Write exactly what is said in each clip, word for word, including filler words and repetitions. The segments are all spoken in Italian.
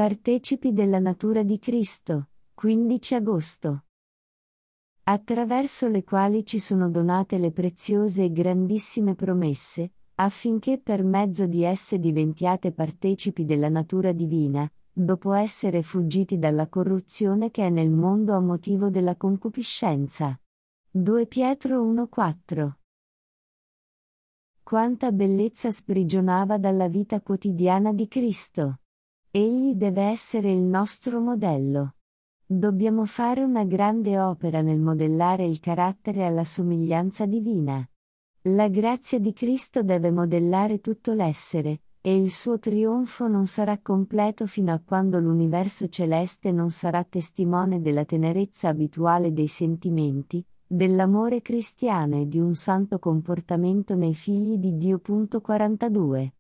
Partecipi della natura di Cristo, quindici agosto. Attraverso le quali ci sono donate le preziose e grandissime promesse, affinché per mezzo di esse diventiate partecipi della natura divina, dopo essere fuggiti dalla corruzione che è nel mondo a motivo della concupiscenza. due Pietro uno quattro. Quanta bellezza sprigionava dalla vita quotidiana di Cristo! Egli deve essere il nostro modello. Dobbiamo fare una grande opera nel modellare il carattere alla somiglianza divina. La grazia di Cristo deve modellare tutto l'essere, e il suo trionfo non sarà completo fino a quando l'universo celeste non sarà testimone della tenerezza abituale dei sentimenti, dell'amore cristiano e di un santo comportamento nei figli di Dio. quarantadue.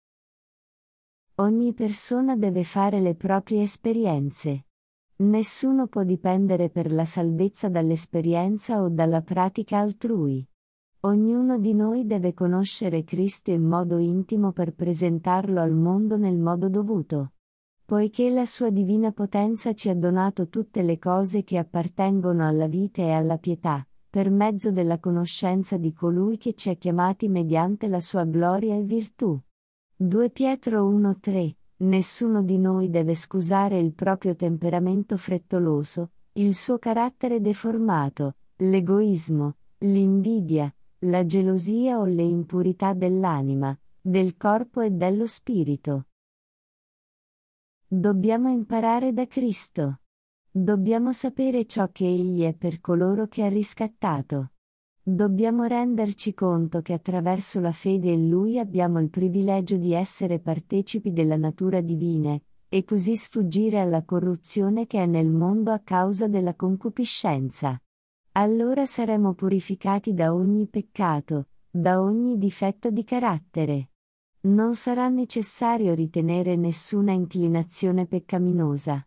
Ogni persona deve fare le proprie esperienze. Nessuno può dipendere per la salvezza dall'esperienza o dalla pratica altrui. Ognuno di noi deve conoscere Cristo in modo intimo per presentarlo al mondo nel modo dovuto. Poiché la sua divina potenza ci ha donato tutte le cose che appartengono alla vita e alla pietà, per mezzo della conoscenza di colui che ci ha chiamati mediante la sua gloria e virtù. due Pietro uno tre. Nessuno di noi deve scusare il proprio temperamento frettoloso, il suo carattere deformato, l'egoismo, l'invidia, la gelosia o le impurità dell'anima, del corpo e dello spirito. Dobbiamo imparare da Cristo. Dobbiamo sapere ciò che Egli è per coloro che ha riscattato. Dobbiamo renderci conto che attraverso la fede in Lui abbiamo il privilegio di essere partecipi della natura divina, e così sfuggire alla corruzione che è nel mondo a causa della concupiscenza. Allora saremo purificati da ogni peccato, da ogni difetto di carattere. Non sarà necessario ritenere nessuna inclinazione peccaminosa.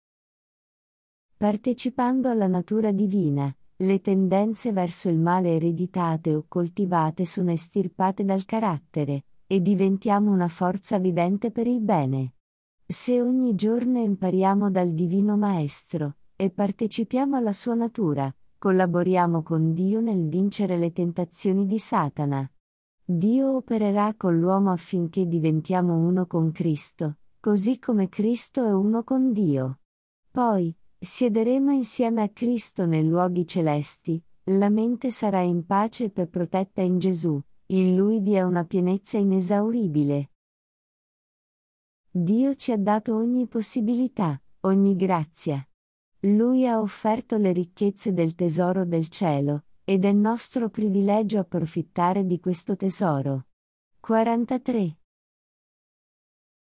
Partecipando alla natura divina, le tendenze verso il male ereditate o coltivate sono estirpate dal carattere, e diventiamo una forza vivente per il bene. Se ogni giorno impariamo dal Divino Maestro, e partecipiamo alla sua natura, collaboriamo con Dio nel vincere le tentazioni di Satana. Dio opererà con l'uomo affinché diventiamo uno con Cristo, così come Cristo è uno con Dio. Poi, siederemo insieme a Cristo nei luoghi celesti, la mente sarà in pace e protetta in Gesù, in Lui vi è una pienezza inesauribile. Dio ci ha dato ogni possibilità, ogni grazia. Lui ha offerto le ricchezze del tesoro del cielo, ed è nostro privilegio approfittare di questo tesoro. quarantatré.